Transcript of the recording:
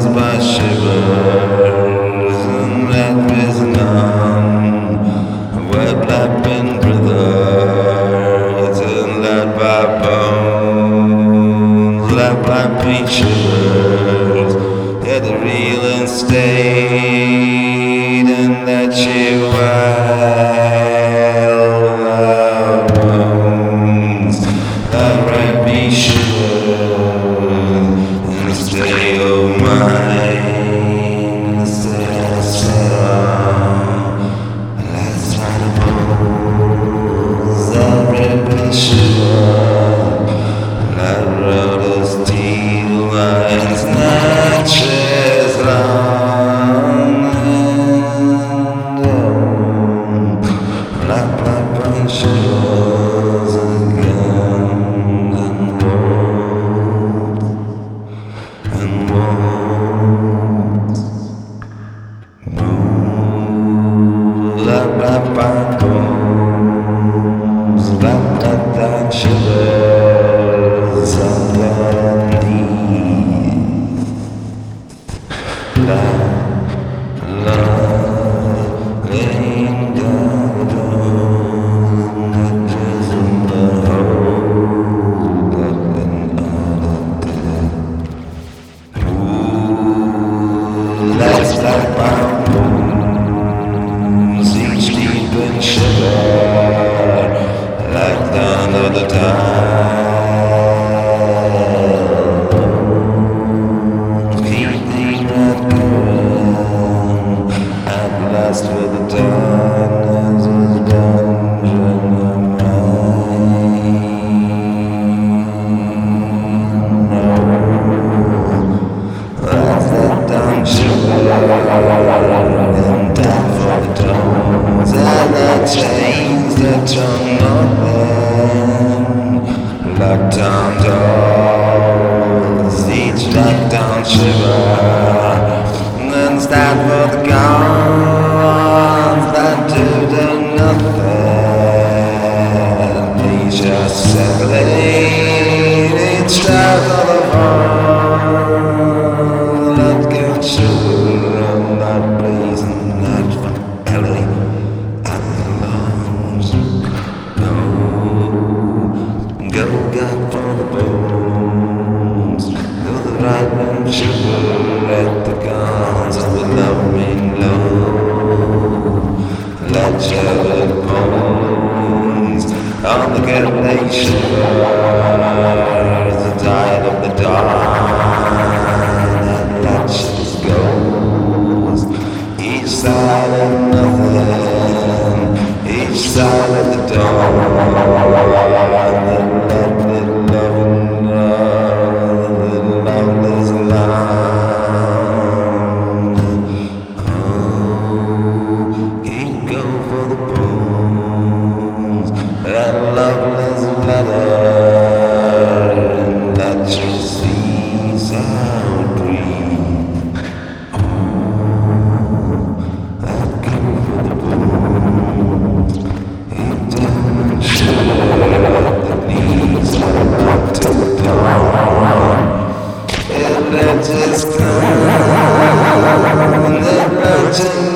caused by shivers and that is numb. We're blapping brothers and led by bones, led by preachers. Yeah, the real estate and that she wild bones, that red be sure and stay of mine, stay let's try to pose that red be sure, that road is steel lines, notches long and black punctures again and walls. Black bones, black shivers underneath. Love ain't got edges in the hole that been ooh, that's black bones, each deep and shiver like down of the tide. Last for the darkness is dungeon of mine. No, that's that dungeon and down for the tones and the chains that turn open. Locked down doors, each locked down shiver, and then stand for the gods that do nothing. Please just separate each step of the heart. Let's get sugar and that blazing that fidelity at the lungs. Go, God for the bones. Go the right and sugar at the guns of the loving low. Let your bones on the good nation, the diet of the dawn, and let shit goes. Each side of nothing, each side of the dawn. Loveless letter, and let your seas out breathe. Oh, I'd go for the bones. It doesn't show the knees are up to the dawn. It lets us come, and the virgin